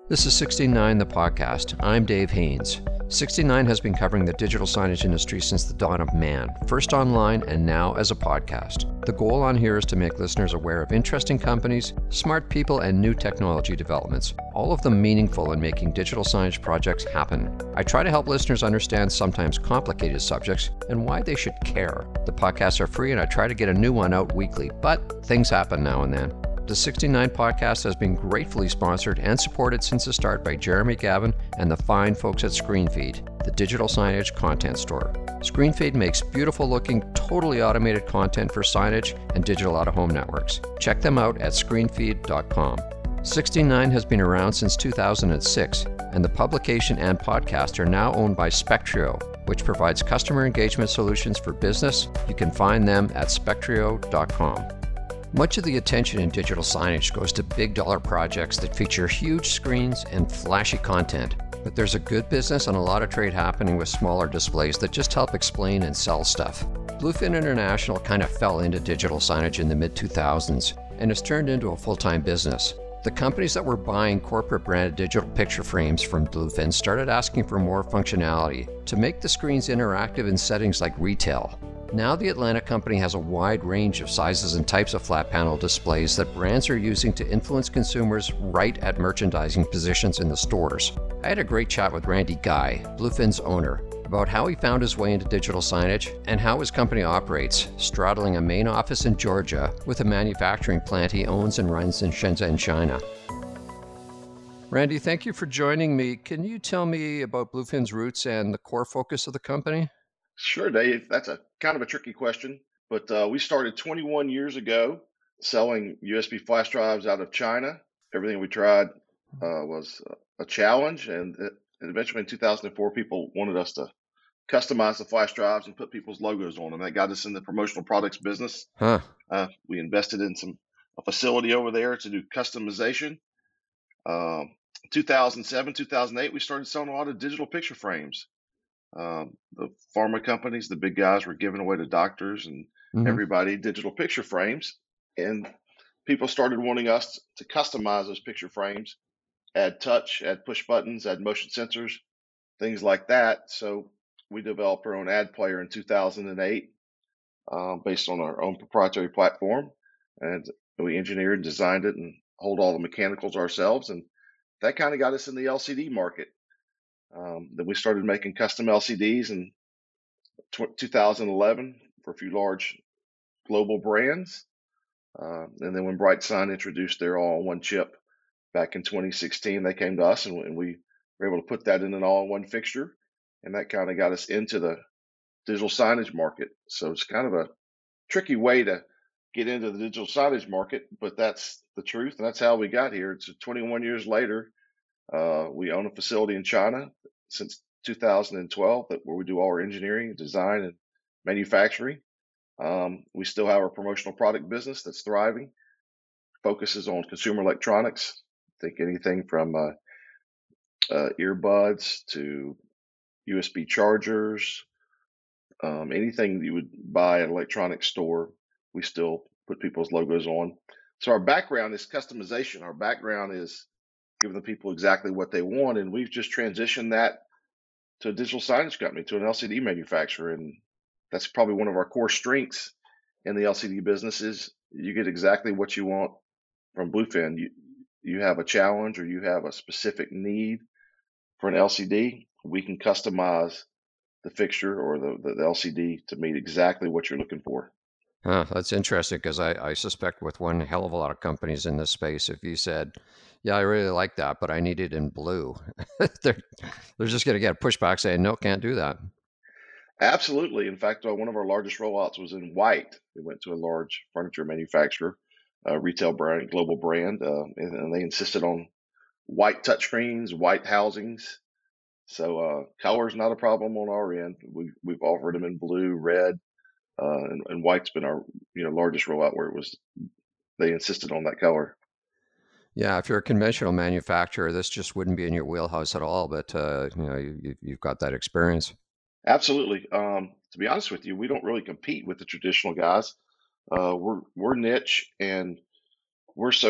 This is 69 the podcast. I'm Dave Haynes. 69 has been covering the digital signage industry since the dawn of man, first online and now as a podcast. The goal on here is to make listeners aware of interesting companies, smart people, and new technology developments, all of them meaningful in making digital signage projects happen. I try to help listeners understand sometimes complicated subjects and why they should care. The podcasts are free and I try to get a new one out weekly, but things happen now and then. The 69 podcast has been gratefully sponsored and supported since the start by Jeremy Gavin and the fine folks at ScreenFeed, the digital signage content store. ScreenFeed makes beautiful looking, totally automated content for signage and digital out-of-home networks. Check them out at screenfeed.com. 69 has been around since 2006, and the publication and podcast are now owned by Spectrio, which provides customer engagement solutions for business. You can find them at spectrio.com. Much of the attention in digital signage goes to big dollar projects that feature huge screens and flashy content. But there's a good business and a lot of trade happening with smaller displays that just help explain and sell stuff. Bluefin International kind of fell into digital signage in the mid-2000s and has turned into a full-time business. The companies that were buying corporate branded digital picture frames from Bluefin started asking for more functionality to make the screens interactive in settings like retail. Now the Atlanta company has a wide range of sizes and types of flat panel displays that brands are using to influence consumers right at merchandising positions in the stores. I had a great chat with Randy Guy, Bluefin's owner, about how he found his way into digital signage and how his company operates, straddling a main office in Georgia with a manufacturing plant he owns and runs in Shenzhen, China. Randy, thank you for joining me. Can you tell me about Bluefin's roots and the core focus of the company? Sure, Dave. That's a kind of a tricky question, but we started 21 years ago selling USB flash drives out of China. Everything we tried was a challenge, and eventually in 2004, people wanted us to customize the flash drives and put people's logos on them. That got us in the promotional products business. We invested in a facility over there to do customization. 2007, 2008, we started selling a lot of digital picture frames. The pharma companies, the big guys, were giving away to doctors and everybody digital picture frames, and people started wanting us to customize those picture frames, add touch, add push buttons, add motion sensors, things like that. So we developed our own ad player in 2008 based on our own proprietary platform, and we engineered and designed it and hold all the mechanicals ourselves, and that kind of got us in the LCD market. Then we started making custom LCDs in 2011 for a few large global brands. And then when BrightSign introduced their all-in-one chip back in 2016, they came to us and we were able to put that in an all-in-one fixture. And that kind of got us into the digital signage market. So it's kind of a tricky way to get into the digital signage market, but that's the truth. And that's how we got here. It's 21 years later. We own a facility in China since 2012 where we do all our engineering, design, and manufacturing. We still have our promotional product business that's thriving, focuses on consumer electronics. Think anything from earbuds to USB chargers, anything that you would buy at an electronics store, we still put people's logos on. So our background is customization. Our background is giving the people exactly what they want, and we've just transitioned that to a digital signage company, to an LCD manufacturer, and that's probably one of our core strengths in the LCD business is you get exactly what you want from Bluefin. You have a challenge or you have a specific need for an LCD, we can customize the fixture or the LCD to meet exactly what you're looking for. That's interesting because I suspect with one hell of a lot of companies in this space, if you said, yeah, I really like that, but I need it in blue, they're just going to get a pushback saying, no, can't do that. Absolutely. In fact, one of our largest rollouts was in white. We went to a large furniture manufacturer, retail brand, global brand, and they insisted on white touchscreens, white housings. So color is not a problem on our end. We've offered them in blue, red, and white's been our largest rollout where they insisted on that color. Yeah, if you're a conventional manufacturer, this just wouldn't be in your wheelhouse at all. But you've got that experience. Absolutely. To be honest with you, we don't really compete with the traditional guys. We're niche, and we're so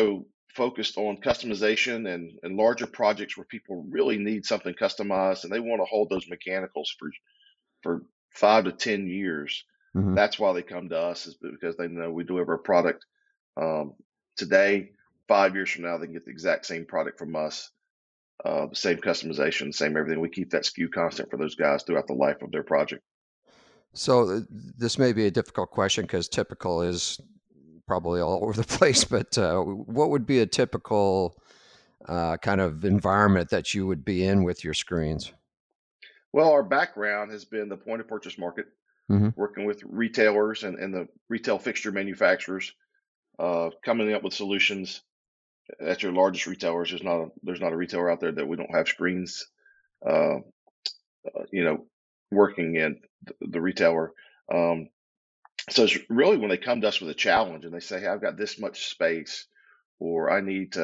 focused on customization and larger projects where people really need something customized and they want to hold those mechanicals for 5 to 10 years. Hmm. That's why they come to us, is because they know we deliver a product um, today. 5 years from now, they can get the exact same product from us, the same customization, same everything. We keep that SKU constant for those guys throughout the life of their project. So this may be a difficult question because typical is probably all over the place, but what would be a typical kind of environment that you would be in with your screens? Well, our background has been the point of purchase market, Hmm. working with retailers and the retail fixture manufacturers, coming up with solutions at your largest retailers. There's not a retailer out there that we don't have screens, uh, you know, working in the retailer. Um, so it's really when they come to us with a challenge and they say, "Hey, I've got this much space," or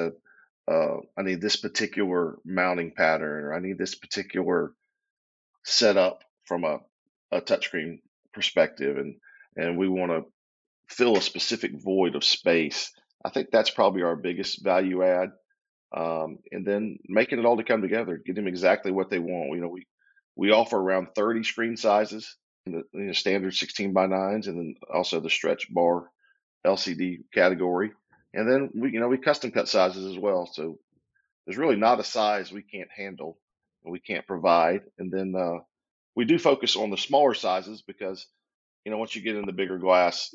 I need this particular mounting pattern, or I need this particular setup from a touchscreen perspective, and we want to fill a specific void of space. I think that's probably our biggest value add. And then making it all to come together, get them exactly what they want. We offer around 30 screen sizes in the standard 16 by 9s, and then also the stretch bar LCD category. And then we custom cut sizes as well. So there's really not a size we can't handle, and we can't provide. And then we do focus on the smaller sizes because once you get in the bigger glass,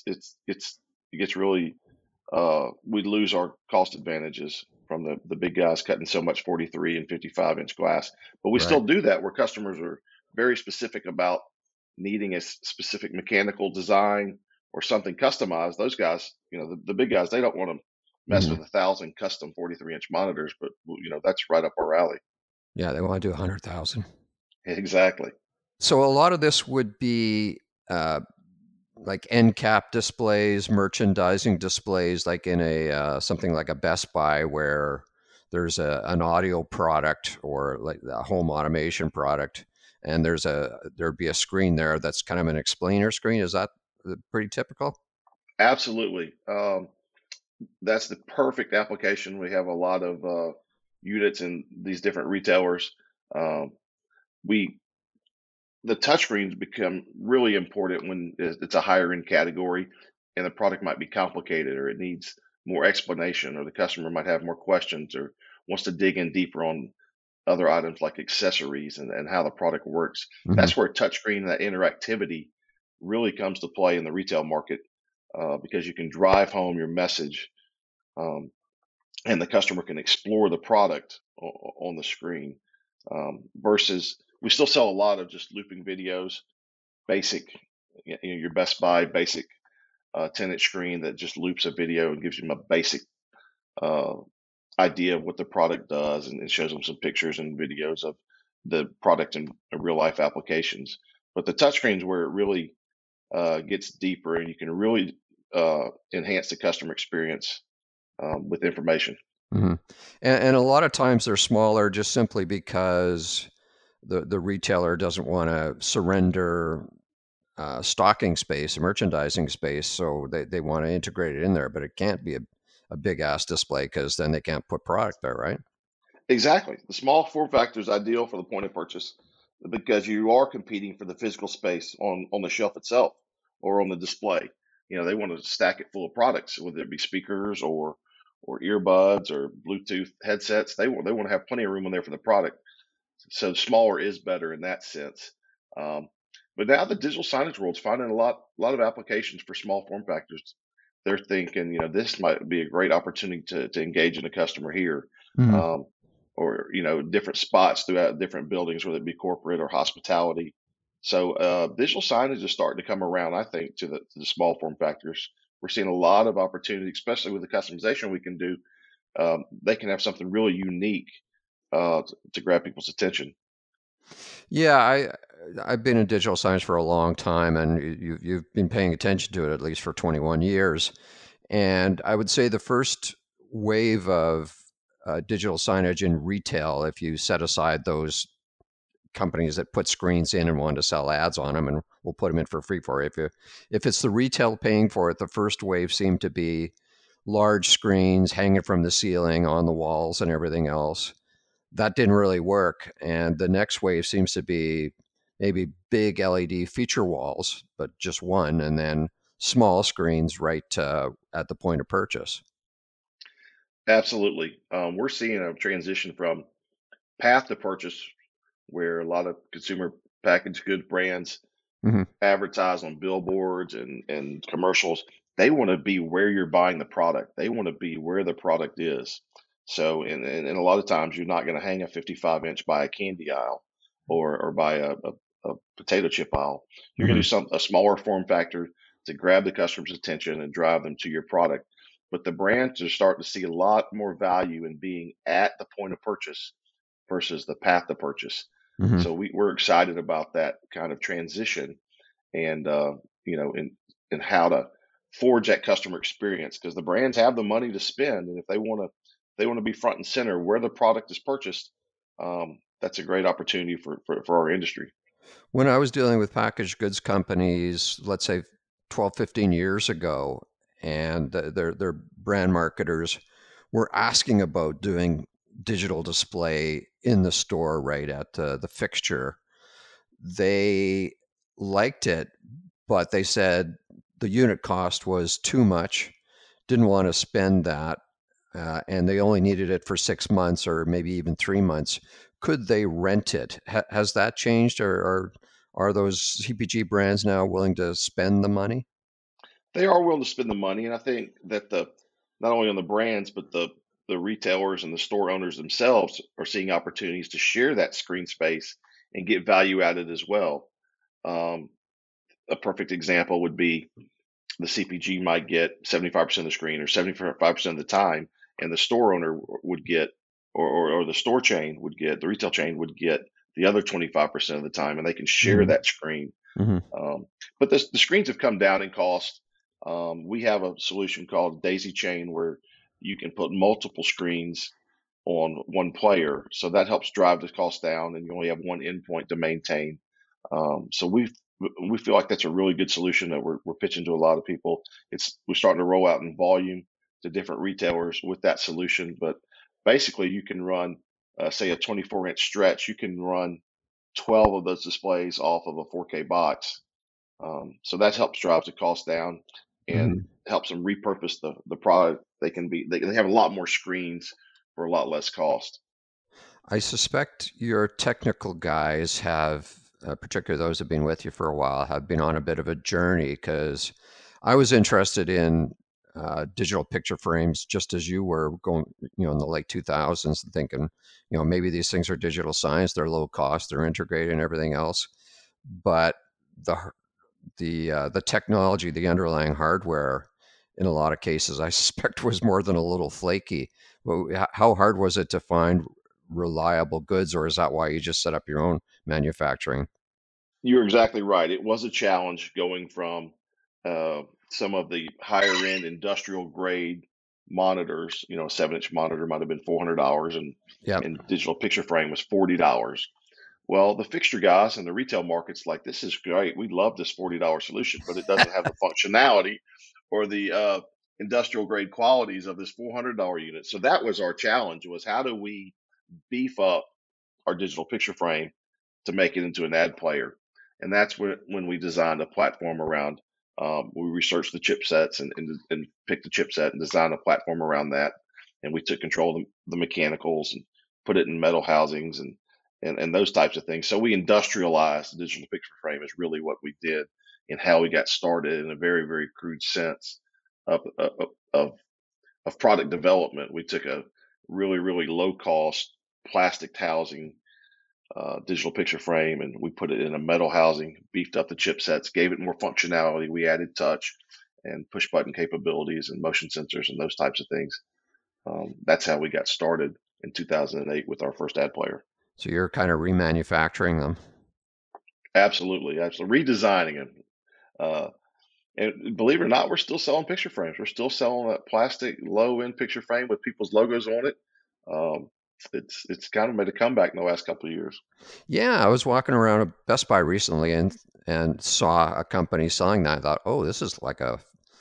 it gets really we lose our cost advantages from the big guys cutting so much 43 and 55-inch glass. But we still Right. do that where customers are very specific about needing a specific mechanical design or something customized. Those guys, the big guys, they don't want to mess Hmm. with 1,000 custom 43-inch monitors, but that's right up our alley. Yeah, they want to do 100,000. Exactly. So a lot of this would be uh, like end cap displays, merchandising displays, like in a something like a Best Buy where there's an audio product or like a home automation product, and there'd be a screen there that's kind of an explainer screen. Is that pretty typical? Absolutely. That's the perfect application. We have a lot of units in these different retailers. Um, we the touchscreens become really important when it's a higher end category, and the product might be complicated, or it needs more explanation, or the customer might have more questions, or wants to dig in deeper on other items like accessories and how the product works. Hmm. That's where touchscreen and that interactivity really comes to play in the retail market, because you can drive home your message, um, and the customer can explore the product on the screen, versus we still sell a lot of just looping videos, basic, your Best Buy basic 10-inch screen that just loops a video and gives them a basic uh, idea of what the product does, and it shows them some pictures and videos of the product in real life applications. But the touchscreen is where it really gets deeper, and you can really enhance the customer experience with information. Hmm. And a lot of times they're smaller just simply because the retailer doesn't want to surrender stocking space, merchandising space. So they want to integrate it in there, but it can't be a big ass display because then they can't put product there, right? Exactly. The small form factor is ideal for the point of purchase because you are competing for the physical space on the shelf itself or on the display. They want to stack it full of products, whether it be speakers or earbuds or Bluetooth headsets. They want to have plenty of room on there for the product. So smaller is better in that sense. Um, but now the digital signage world's finding a lot of applications for small form factors. They're thinking, this might be a great opportunity to engage in a customer here, Hmm. um, or different spots throughout different buildings, whether it be corporate or hospitality. So digital signage is starting to come around, I think, to the small form factors. We're seeing a lot of opportunity, especially with the customization we can do. They can have something really unique to grab people's attention. Yeah, I've been in digital science for a long time, and you've been paying attention to it at least for 21 years. And I would say the first wave of digital signage in retail, if you set aside those companies that put screens in and want to sell ads on them, and we'll put them in for free for you. If it's the retail paying for it, the first wave seemed to be large screens hanging from the ceiling on the walls and everything else. That didn't really work. And the next wave seems to be maybe big LED feature walls, but just one, and then small screens right at the point of purchase. Absolutely. We're seeing a transition from path to purchase, where a lot of consumer packaged goods brands Mm-hmm. advertise on billboards and commercials. They want to be where you're buying the product. They want to be where the product is. So, and a lot of times you're not going to hang a 55-inch by a candy aisle or by a potato chip aisle. You're going Mm-hmm. to do a smaller form factor to grab the customer's attention and drive them to your product. But the brands are starting to see a lot more value in being at the point of purchase versus the path to purchase. Mm-hmm. So we're excited about that kind of transition, and and how to forge that customer experience, because the brands have the money to spend, and if they want to be front and center where the product is purchased, that's a great opportunity for our industry. When I was dealing with packaged goods companies, let's say 12, 15 years ago, and their brand marketers were asking about doing digital display in the store right at the fixture, they liked it, but they said the unit cost was too much, didn't want to spend that, and they only needed it for 6 months or maybe even 3 months. Could they rent it? Has that changed, or are those CPG brands now willing to spend the money? They are willing to spend the money, and I think that the not only on the brands, but the retailers and the store owners themselves are seeing opportunities to share that screen space and get value out of it as well. Um, a perfect example would be the CPG might get 75% of the screen or 75% of the time, and the store owner would get, or the store chain would get, the retail chain would get the other 25% of the time, and they can share Mm-hmm. that screen. Mm-hmm. But the screens have come down in cost. We have a solution called Daisy Chain, where you can put multiple screens on one player, so that helps drive the cost down, and you only have one endpoint to maintain. So we feel like that's a really good solution that we're pitching to a lot of people. We're starting to roll out in volume to different retailers with that solution. But basically, you can run, say, a 24-inch stretch. You can run 12 of those displays off of a 4K box. So that helps drive the cost down and Mm-hmm. helps them repurpose the product. They have a lot more screens for a lot less cost. I suspect your technical guys have, particularly those who've been with you for a while, have been on a bit of a journey, because I was interested in digital picture frames just as you were going, in the late 2000s, and thinking, maybe these things are digital science, they're low cost, they're integrated and everything else. But the the technology, the underlying hardware, in a lot of cases, I suspect was more than a little flaky. Well, how hard was it to find reliable goods, or is that why you just set up your own manufacturing? You're exactly right. It was a challenge going from some of the higher end industrial grade monitors. A 7-inch monitor might have been $400, Yep. and digital picture frame was $40. Well, the fixture guys and the retail market's like, this is great. We love this $40 solution, but it doesn't have the functionality or the industrial grade qualities of this $400 unit. So that was our challenge: was how do we beef up our digital picture frame to make it into an ad player? And that's when we designed a platform around. We researched the chipsets and picked the chipset and designed a platform around that. And we took control of the mechanicals and put it in metal housings and those types of things. So we industrialized the digital picture frame is really what we did, and how we got started in a very, very crude sense of, of, of product development. We took a really, really low cost plastic housing digital picture frame, and we put it in a metal housing, beefed up the chipsets, gave it more functionality. We added touch and push button capabilities and motion sensors and those types of things. That's how we got started in 2008 with our first ad player. So you're kind of remanufacturing them. Absolutely, absolutely redesigning them. Uh, and believe it or not, we're still selling picture frames. We're still selling that plastic low end picture frame with people's logos on it. Um, it's kind of made a comeback in the last couple of years. Yeah, I was walking around a Best Buy recently and saw a company selling that. I thought, oh, this is like a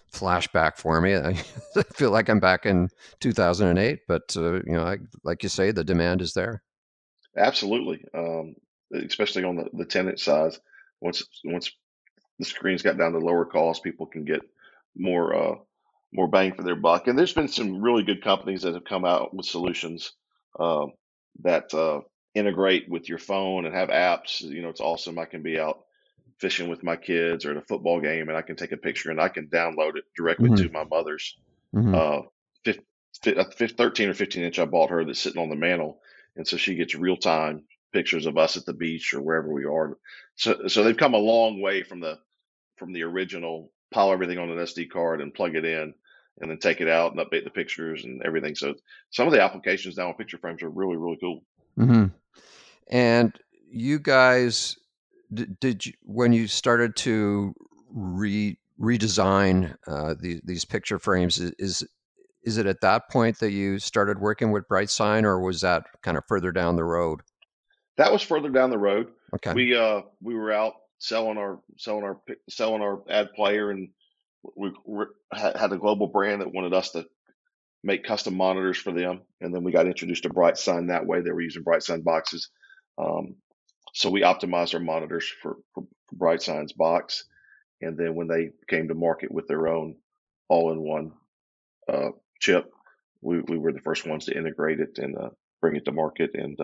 flashback for me. I feel like I'm back in 2008, but like you say, the demand is there. Absolutely, especially on the tenant size. Once the screens got down to lower cost, people can get more more bang for their buck. And there's been some really good companies that have come out with solutions uh, that integrate with your phone and have apps. It's awesome. I can be out fishing with my kids or at a football game, and I can take a picture and I can download it directly Hmm. to my mother's Hmm. uh, 13 or 15 inch I bought her that's sitting on the mantle, and so she gets real time pictures of us at the beach or wherever we are. So they've come a long way from the original, pile everything on an SD card and plug it in, and then take it out and update the pictures and everything. So some of the applications now on picture frames are really really cool. Hmm. And you guys, did you, when you started to redesign these picture frames, is it at that point that you started working with BrightSign, or was that kind of further down the road? That was further down the road. Okay. We were out selling our ad player, and had a global brand that wanted us to make custom monitors for them, and then we got introduced to BrightSign that way. They were using BrightSign boxes, um, so we optimized our monitors for BrightSign's box, and then when they came to market with their own all-in-one uh, chip, we were the first ones to integrate it and bring it to market. And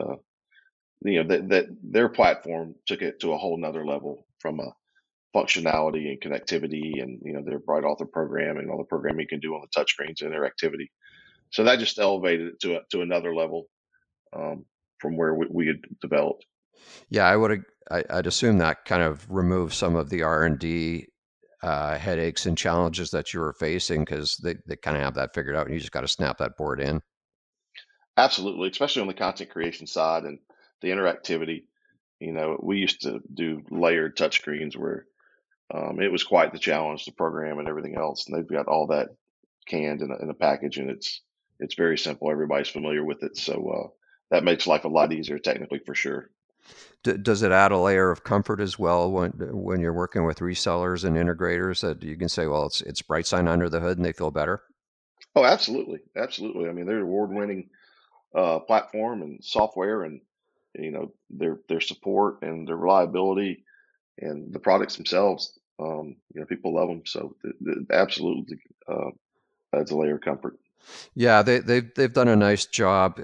that their platform took it to a whole nother level from a functionality and connectivity, and their Bright Author program and all the programming you can do on the touchscreens and interactivity. So that just elevated it to another level um, from where we had developed. Yeah, I'd assume that kind of removed some of the R&D headaches and challenges that you were facing, because they kind of have that figured out and you just got to snap that board in. Absolutely, especially on the content creation side and the interactivity. We used to do layered touchscreens where it was quite the challenge to program and everything else. And they've got all that canned in a package, and it's very simple. Everybody's familiar with it, so that makes life a lot easier technically for sure. Does it add a layer of comfort as well when you're working with resellers and integrators, that you can say, well, it's BrightSign under the hood and they feel better? Oh, absolutely, absolutely. I mean, they're award-winning platform and software, and their support and their reliability and the products themselves. People love them, so it absolutely adds a layer of comfort. Yeah, they've done a nice job.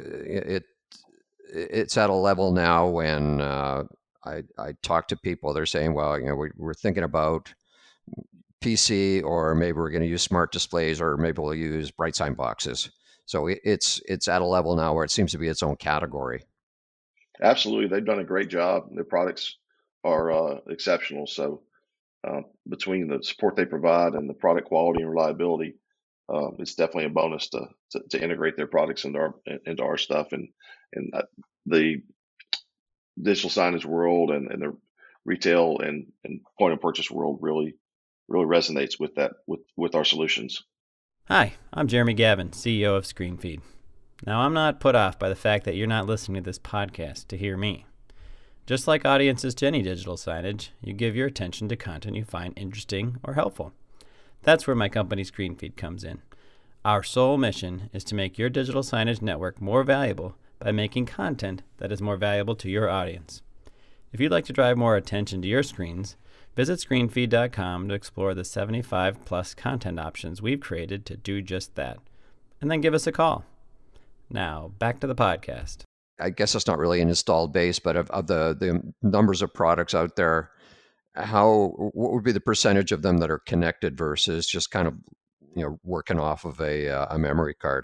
It's at a level now when I talk to people, they're saying, well, we're thinking about PC, or maybe we're going to use smart displays, or maybe we'll use BrightSign boxes. So it's at a level now where it seems to be its own category. Absolutely, they've done a great job. Their products are exceptional. So between the support they provide and the product quality and reliability, it's definitely a bonus to integrate their products into our stuff. And the digital signage world and the retail and point of purchase world really resonates with that with our solutions. Hi, I'm Jeremy Gavin, CEO of ScreenFeed. Now, I'm not put off by the fact that you're not listening to this podcast to hear me. Just like audiences to any digital signage, you give your attention to content you find interesting or helpful. That's where my company ScreenFeed comes in. Our sole mission is to make your digital signage network more valuable by making content that is more valuable to your audience. If you'd like to drive more attention to your screens, visit screenfeed.com to explore the 75 plus content options we've created to do just that. And then give us a call. Now, back to the podcast. I guess it's not really an installed base, but of the numbers of products out there, what would be the percentage of them that are connected versus just kind of working off of a memory card?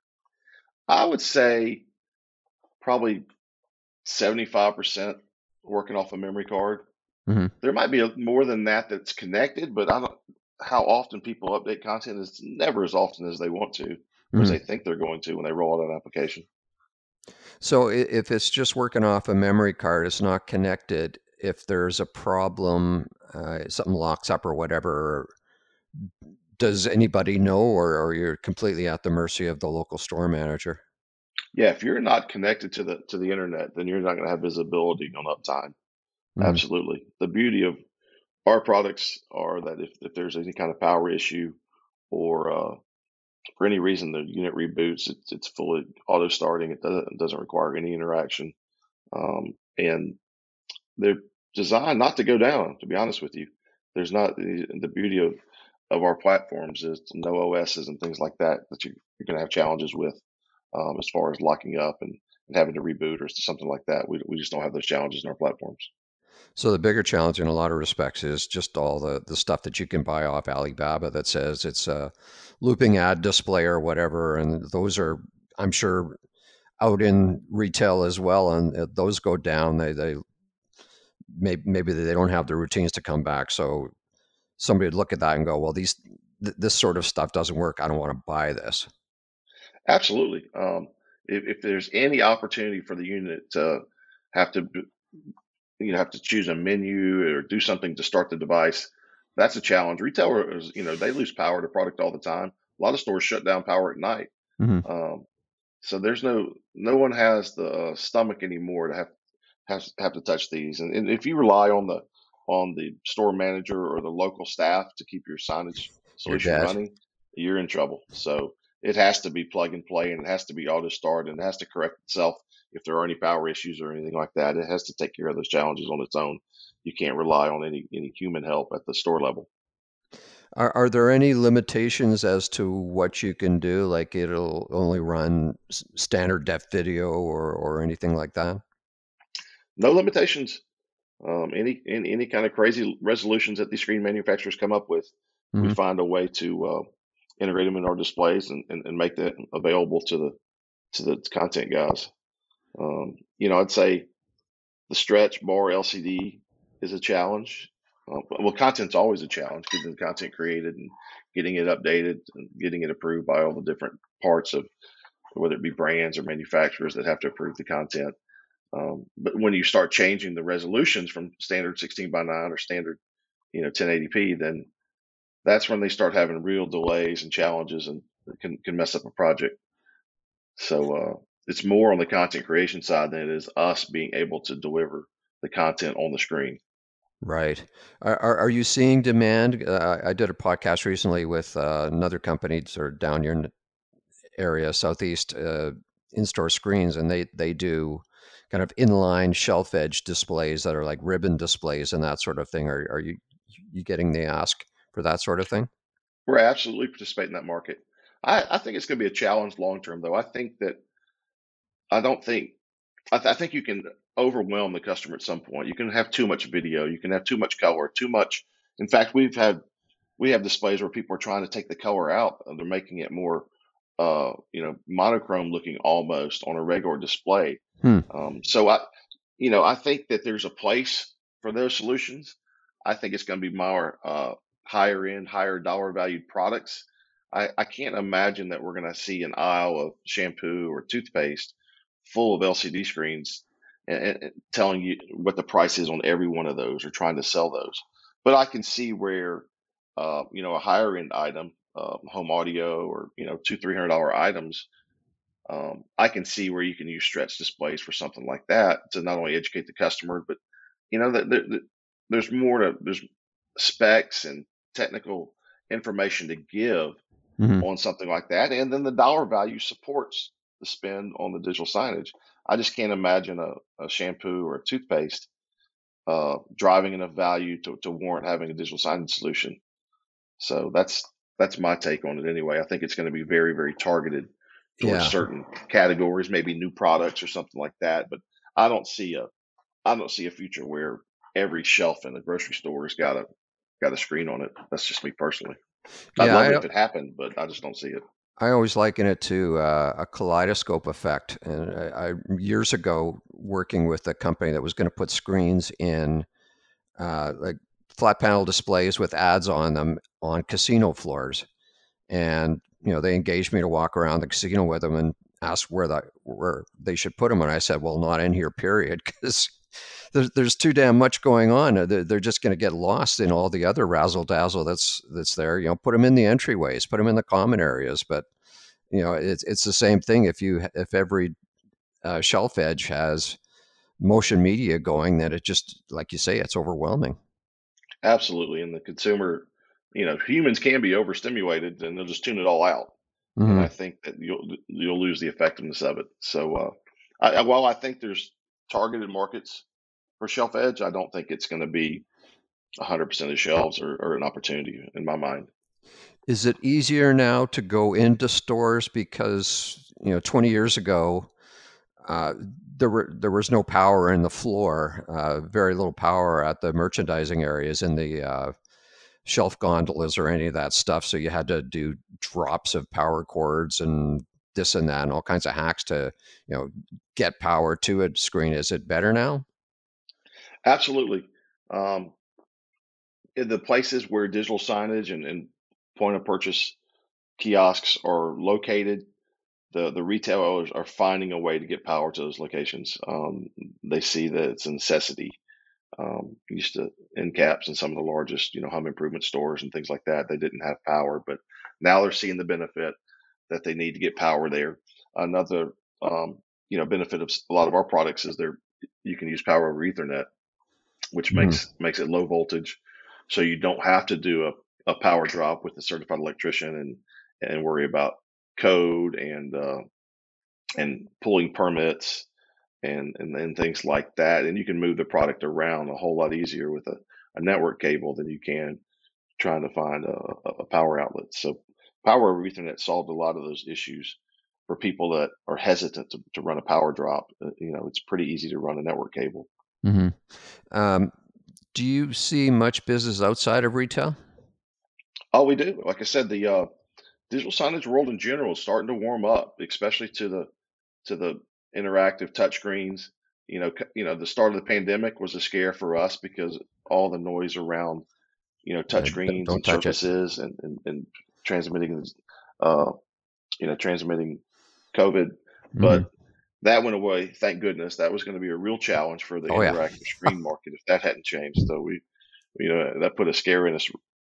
I would say probably 75% working off a memory card. Mm-hmm. There might be more than that that's connected, but I don't. How often people update content is never as often as they want to, or as Mm-hmm. they think they're going to when they roll out an application. So if it's just working off a memory card, it's not connected. If there's a problem, something locks up or whatever, does anybody know, or you're completely at the mercy of the local store manager? Yeah, if you're not connected to the internet, then you're not going to have visibility on uptime. Mm-hmm. Absolutely. The beauty of our products are that if there's any kind of power issue or for any reason the unit reboots, it's fully auto starting. It doesn't require any interaction, and they're designed not to go down. To be honest with you, there's not the beauty of our platforms is no OSs and things like that you're going to have challenges with as far as locking up and having to reboot or something like that. We just don't have those challenges in our platforms. So the bigger challenge in a lot of respects is just all the stuff that you can buy off Alibaba that says it's a looping ad display or whatever. And those are, I'm sure, out in retail as well. And those go down. They maybe they don't have the routines to come back. So somebody would look at that and go, well, this sort of stuff doesn't work. I don't want to buy this. Absolutely. If there's any opportunity for the unit to have to have to choose a menu or do something to start the device, that's a challenge. Retailers, they lose power to product all the time. A lot of stores shut down power at night. Mm-hmm. So there's no one has the stomach anymore to have to touch these. And if you rely on the store manager or the local staff to keep your signage solution running, you're in trouble. So it has to be plug and play, and it has to be auto start, and it has to correct itself if there are any power issues or anything like that. It has to take care of those challenges on its own. You can't rely on any human help at the store level. Are there any limitations as to what you can do? Like it'll only run standard def video or anything like that? No limitations. Any kind of crazy resolutions that these screen manufacturers come up with, Mm-hmm. we find a way to integrate them in our displays and make that available to the content guys. I'd say the stretch bar LCD is a challenge. Well, content's always a challenge, getting the content created and getting it updated and getting it approved by all the different parts of whether it be brands or manufacturers that have to approve the content. But when you start changing the resolutions from standard 16:9 or standard 1080p, then that's when they start having real delays and challenges and can mess up a project. So it's more on the content creation side than it is us being able to deliver the content on the screen. Right. Are you seeing demand? I did a podcast recently with another company sort of down your area, Southeast, in-store screens, and they do kind of inline shelf edge displays that are like ribbon displays and that sort of thing. Are you getting the ask for that sort of thing? We're absolutely participating in that market. I think it's going to be a challenge long term, though. I think you can overwhelm the customer at some point. You can have too much video. You can have too much color, too much. In fact, we have displays where people are trying to take the color out and they're making it more, monochrome looking almost on a regular display. So I think that there's a place for those solutions. I think it's going to be more higher end, higher dollar valued products. I can't imagine that we're going to see an aisle of shampoo or toothpaste full of LCD screens and telling you what the price is on every one of those or trying to sell those. But I can see where, a higher end item, home audio or, $200-$300 items, I can see where you can use stretch displays for something like that to not only educate the customer, but, there's specs and technical information to give on something like that. And then the dollar value supports the spend on the digital signage. I just can't imagine a shampoo or a toothpaste driving enough value to warrant having a digital signage solution. So that's my take on it anyway. I think it's going to be very, very targeted towards certain categories, maybe new products or something like that. But I don't see a future where every shelf in the grocery store has got a screen on it. That's just me personally. I'd love it if it happened, but I just don't see it. I always liken it to a kaleidoscope effect. And I years ago, working with a company that was going to put screens in like flat panel displays with ads on them on casino floors. And, they engaged me to walk around the casino with them and ask where they should put them. And I said, well, not in here, period, because there's too damn much going on. They're just going to get lost in all the other razzle dazzle that's there. Put them in the entryways, put them in the common areas. But it's the same thing. If every shelf edge has motion media going, then it just, like you say, it's overwhelming. Absolutely, and the consumer humans can be overstimulated and they'll just tune it all out. And Hmm. I think that you'll lose the effectiveness of it. So, while I think there's targeted markets for shelf edge, I don't think it's going to be 100% of shelves or an opportunity in my mind. Is it easier now to go into stores because 20 years ago uh, there was no power in the floor, very little power at the merchandising areas in the shelf gondolas or any of that stuff. So you had to do drops of power cords and this and that and all kinds of hacks to get power to a screen. Is it better now? Absolutely. Um, in the places where digital signage and point of purchase kiosks are located, the retailers are finding a way to get power to those locations. They see that it's a necessity. Used to end caps in some of the largest, home improvement stores and things like that. They didn't have power, but now they're seeing the benefit that they need to get power there. Another, benefit of a lot of our products is you can use power over Ethernet, which Mhm. makes it low voltage, so you don't have to do a power drop with a certified electrician and worry about code and pulling permits and things like that. And you can move the product around a whole lot easier with a network cable than you can trying to find a power outlet. So power over Ethernet solved a lot of those issues for people that are hesitant to run a power drop. It's pretty easy to run a network cable. Hmm. Um, do you see much business outside of retail? Oh, we do. Like I said, the digital signage world in general is starting to warm up, especially to the interactive touchscreens. The start of the pandemic was a scare for us because all the noise around Yeah, touchscreens don't and touch it. surfaces and transmitting uh, transmitting COVID. Hmm. But that went away, thank goodness. That was going to be a real challenge for the Oh yeah. interactive screen market if that hadn't changed. So that put a scare in us,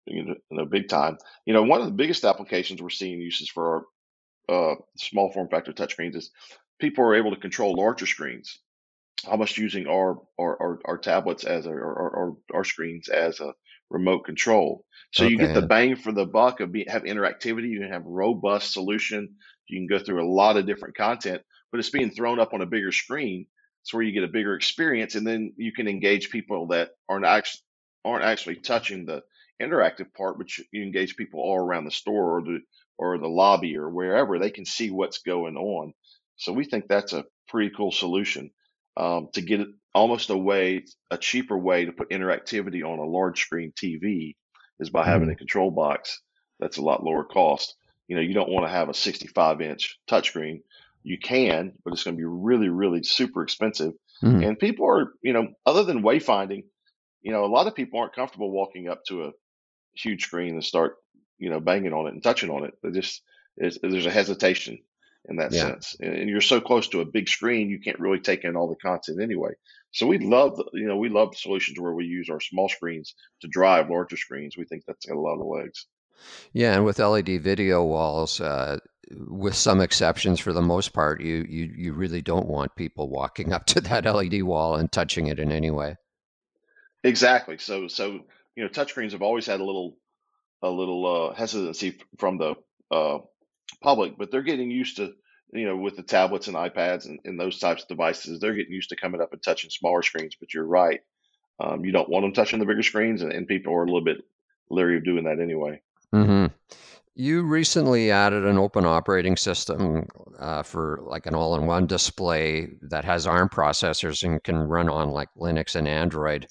big time. One of the biggest applications we're seeing uses for our small form factor touchscreens is people are able to control larger screens, almost using our tablets our screens as a remote control. So you Okay. get the Yeah. bang for the buck of have interactivity. You can have robust solution. You can go through a lot of different content, but it's being thrown up on a bigger screen. It's where you get a bigger experience, and then you can engage people that aren't actually touching the interactive part, but you engage people all around the store or the lobby or wherever they can see what's going on. So we think that's a pretty cool solution to get it almost a cheaper way to put interactivity on a large screen TV is by having Hmm. a control box that's a lot lower cost. You don't want to have a 65-inch touchscreen. You can, but it's going to be really, really super expensive. Hmm. And people are, other than wayfinding, a lot of people aren't comfortable walking up to a huge screen and start, banging on it and touching on it. There's a hesitation in that Yeah. sense, and you're so close to a big screen, you can't really take in all the content anyway. So we love solutions where we use our small screens to drive larger screens. We think that's got a lot of legs. Yeah, and with LED video walls, with some exceptions, for the most part, you really don't want people walking up to that LED wall and touching it in any way. Exactly. So touchscreens have always had a little hesitancy from the uh, public, but they're getting used to, with the tablets and iPads and those types of devices, they're getting used to coming up and touching smaller screens. But you're right. You don't want them touching the bigger screens, and people are a little bit leery of doing that anyway. Hmm. You recently added an open operating system for like an all-in-one display that has ARM processors and can run on like Linux and Android.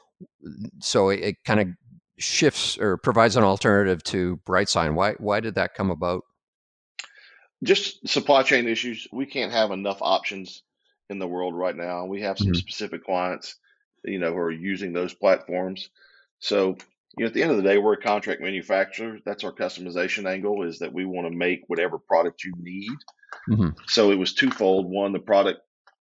So it kind of shifts or provides an alternative to BrightSign. Why did that come about? Just supply chain issues. We can't have enough options in the world right now. We have some Hmm. specific clients, who are using those platforms. So, at the end of the day, we're a contract manufacturer. That's our customization angle, is that we want to make whatever product you need. Hmm. So it was twofold. One, the product,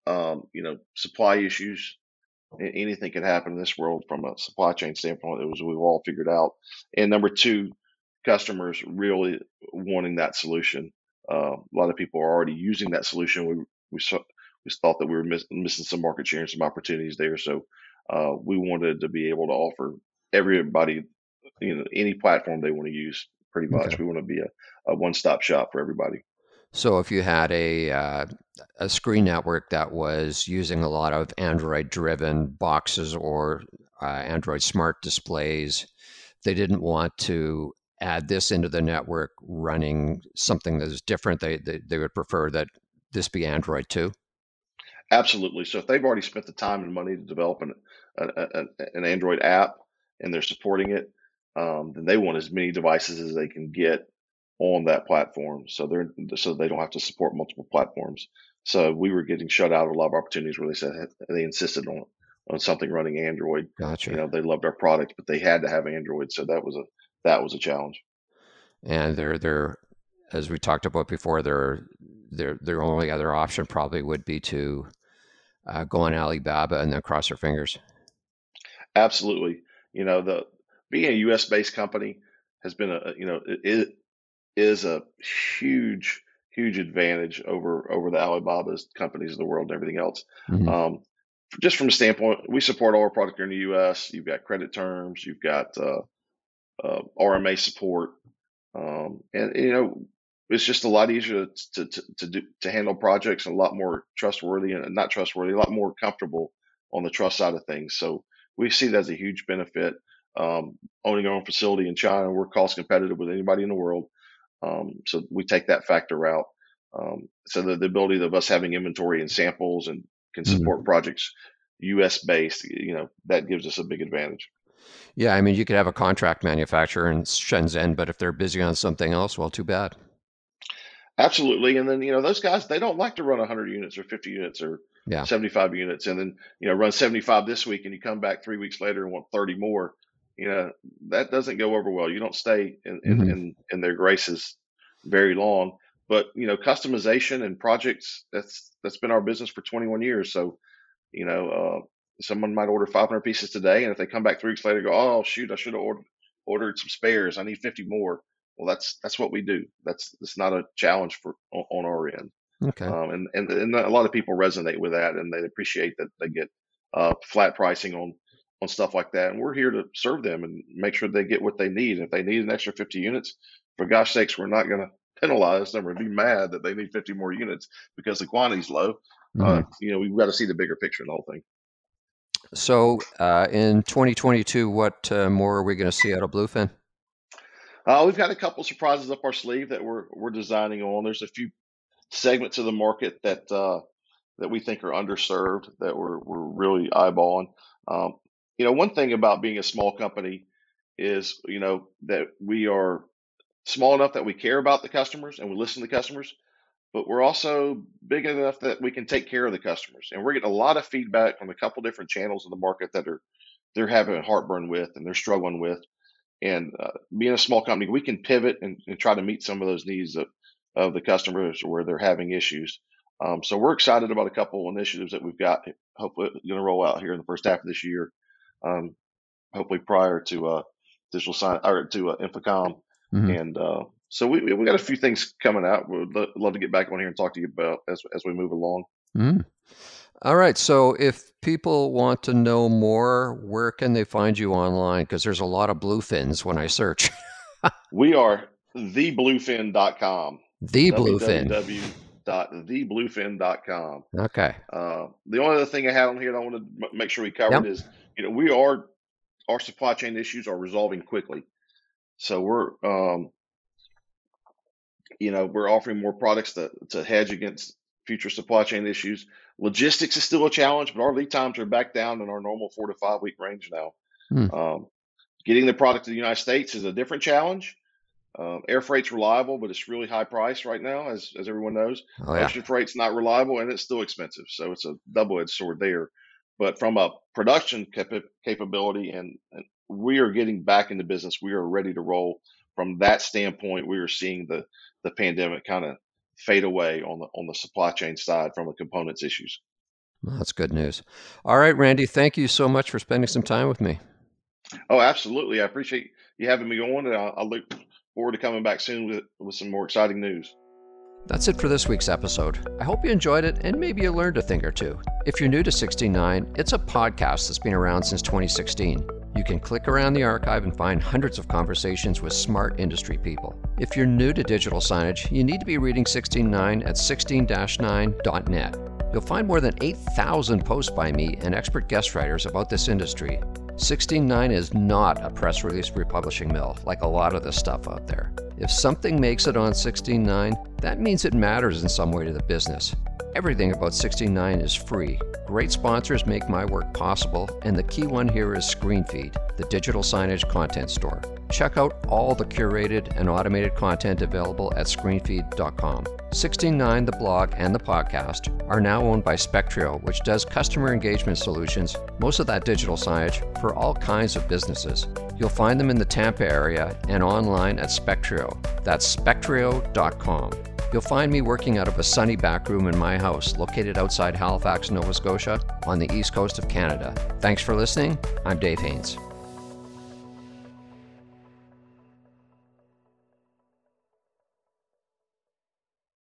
supply issues. Anything can happen in this world from a supply chain standpoint. It was we've all figured out. And number two, customers really wanting that solution. A lot of people are already using that solution. We thought that we were missing some market share and some opportunities there. So we wanted to be able to offer everybody any platform they want to use. Pretty much, Okay. we want to be a one-stop shop for everybody. So if you had a screen network that was using a lot of Android-driven boxes or Android smart displays, they didn't want to add this into the network running something that is different. They would prefer that this be Android too. Absolutely. So if they've already spent the time and money to develop an Android app and they're supporting it, then they want as many devices as they can get on that platform. So they don't have to support multiple platforms. So we were getting shut out of a lot of opportunities where they said they insisted on something running Android. Gotcha. They loved our product, but they had to have Android. So that was a challenge. And they're as we talked about before, their only other option probably would be to go on Alibaba and then cross their fingers. Absolutely. Being a U.S. based company has been it is a huge advantage over the Alibaba's companies of the world and everything else. Mm-hmm. Just from a standpoint, we support all our product here in the U.S. You've got credit terms, you've got RMA support, and it's just a lot easier to handle projects, and a lot more trustworthy, and not trustworthy, a lot more comfortable on the trust side of things. So we see that as a huge benefit. Owning our own facility in China, we're cost competitive with anybody in the world. So we take that factor out. So the ability of us having inventory and samples and can support projects U.S. based, that gives us a big advantage. Yeah, I mean, you could have a contract manufacturer in Shenzhen, but if they're busy on something else, well, too bad. Absolutely. And then, those guys, they don't like to run 100 units or 50 units or 75 units and then, run 75 this week and you come back 3 weeks later and want 30 more. That doesn't go over well. You don't stay in their graces very long. But, customization and projects, that's been our business for 21 years. So, someone might order 500 pieces today, and if they come back 3 weeks later and go, oh, shoot, I should have ordered some spares. I need 50 more. Well, that's what we do. That's not a challenge on our end. Okay. And a lot of people resonate with that, and they appreciate that they get flat pricing on stuff like that. And we're here to serve them and make sure they get what they need. And if they need an extra 50 units, for gosh sakes, we're not going to penalize them or be mad that they need 50 more units because the quantity's low. We've got to see the bigger picture in the whole thing. So in 2022, what more are we going to see out of Bluefin? We've got a couple surprises up our sleeve that we're designing on. There's a few segments of the market that we think are underserved that we're really eyeballing. One thing about being a small company is that we are small enough that we care about the customers and we listen to the customers, but we're also big enough that we can take care of the customers. And we're getting a lot of feedback from a couple different channels in the market that they're having heartburn with and they're struggling with. And being a small company, we can pivot and try to meet some of those needs of the customers where they're having issues. So we're excited about a couple of initiatives that we've got, hopefully going to roll out here in the first half of this year, hopefully prior to Digital Sign or to InfoComm. And so we got a few things coming out. We'd love to get back on here and talk to you about as we move along. All right. So if people want to know more, where can they find you online? Because there's a lot of Bluefins when I search. We are thebluefin.com. The Bluefin. www.thebluefin.com. Okay. The only other thing I had on here that I want to make sure we covered is, our supply chain issues are resolving quickly. So we're offering more products to hedge against future supply chain issues. Logistics is still a challenge, but our lead times are back down in our normal 4 to 5 week range now. Getting the product to the United States is a different challenge. Air freight's reliable, but it's really high price right now, as everyone knows. Ocean freight's not reliable, and it's still expensive. So it's a double-edged sword there. But from a production capability, and we are getting back into business. We are ready to roll. From that standpoint, we are seeing the pandemic kind of fade away on the supply chain side from the components issues. Well, that's good news. All right, Randy, thank you so much for spending some time with me. Oh, absolutely. I appreciate you having me on, and I look forward to coming back soon with some more exciting news. That's it for this week's episode. I hope you enjoyed it and maybe you learned a thing or two. If you're new to 69, it's a podcast that's been around since 2016. You can click around the archive and find hundreds of conversations with smart industry people. If you're new to digital signage, you need to be reading 16.9 at 16-9.net. You'll find more than 8,000 posts by me and expert guest writers about this industry. 16.9 is not a press release republishing mill like a lot of the stuff out there. If something makes it on 16.9, that means it matters in some way to the business. Everything about 16.9 is free. Great sponsors make my work possible, and the key one here is ScreenFeed, the digital signage content store. Check out all the curated and automated content available at screenfeed.com. 16.9, the blog, and the podcast are now owned by Spectrio, which does customer engagement solutions, most of that digital signage, for all kinds of businesses. You'll find them in the Tampa area and online at Spectrio. That's spectrio.com. You'll find me working out of a sunny back room in my house, located outside Halifax, Nova Scotia, on the east coast of Canada. Thanks for listening. I'm Dave Haynes.